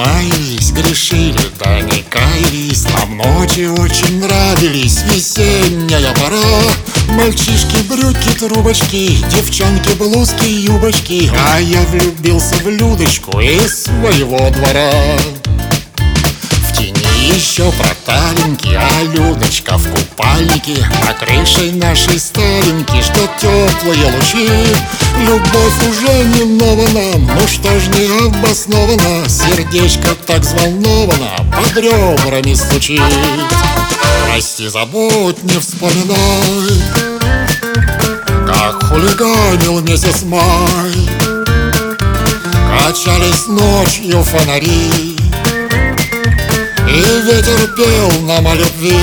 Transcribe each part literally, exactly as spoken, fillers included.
маялись, грешили, да не каялись. Нам ночи очень нравились, весенняя пора. Мальчишки, брюки, трубочки, девчонки, блузки, юбочки. А я влюбился в Людочку из своего двора. В тени еще проталенький, а Людочка в купальнике. На крыше нашей старенький ждет теплые лучи. Любовь уже не нова нам, ну что ж не обосновано. Сердечко так взволновано, под ребрами стучит. Прости, забудь, не вспоминай, как хулиганил месяц май. Качались ночью фонари, и ветер пел нам о любви.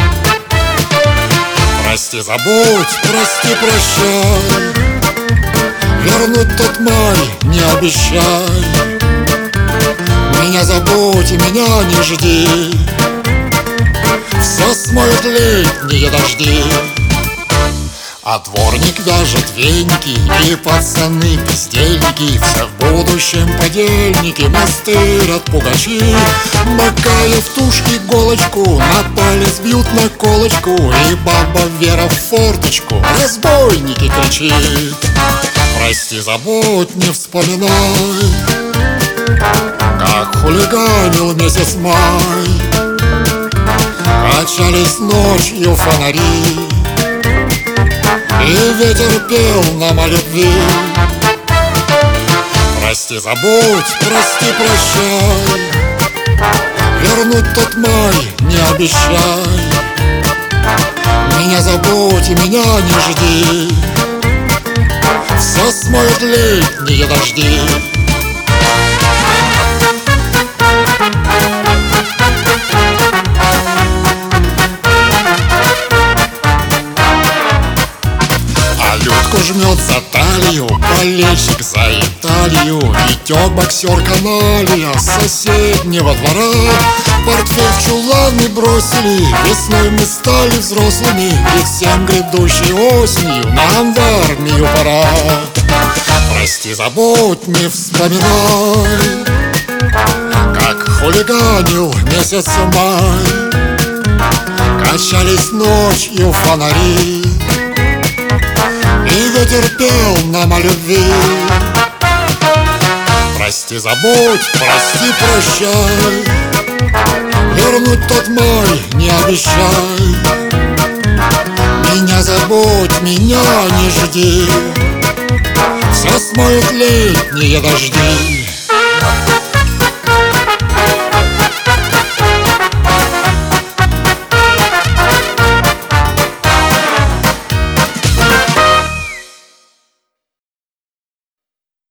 Прости, забудь, прости, прощай, вернуть тот май не обещай. Меня забудь и меня не жди, все смоют летние дожди. А дворник вяжет веники, и пацаны бездельники. Все в будущем подельники, мастырят пугачи. Макая в тушь иголочку, на палец бьют на колочку. И баба Вера в форточку разбойники кричит. Прости, забудь, не вспоминай, как хулиганил месяц май. Качались ночью фонари, и ветер пел нам о любви. Прости, забудь, прости, прощай, вернуть тот май не обещай. Меня забудь и меня не жди, все смоют летние дожди. Людку жмет за талию болельщик за Италию. Идет боксер каналия с соседнего двора. Портфель в чуланы бросили, весной мы стали взрослыми. И всем грядущей осенью нам в армию пора. Прости, забудь, не вспоминай, как хулиганил месяц май. Качались ночью фонари, и ветер пел нам о любви. Прости, забудь, прости, прощай, вернуть тот май не обещай. Меня забудь, меня не жди, все смоют летние дожди.